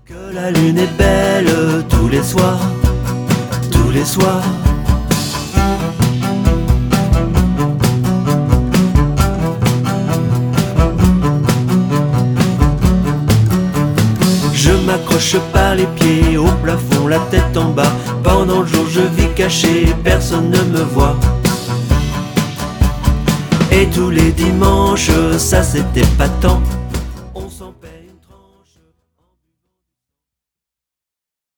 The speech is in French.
Que la lune est belle tous les soirs, tous les soirs. Je m'accroche par les pieds au plafond, la tête en bas. Pendant le jour je vis caché, personne ne me voit. Et tous les dimanches, ça c'était pas tant.